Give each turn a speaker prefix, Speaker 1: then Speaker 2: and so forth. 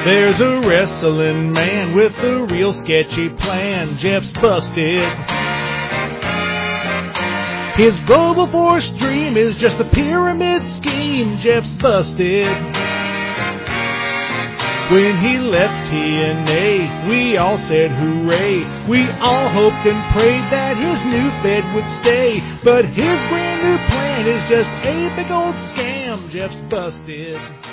Speaker 1: There's a wrestling man with a real sketchy plan. Jeff's busted. His global force dream is just a pyramid scheme. Jeff's busted. When he left TNA, we all said hooray. We all hoped and prayed that his new Fed would stay. But his brand new plan is just a big old scam. Jeff's busted.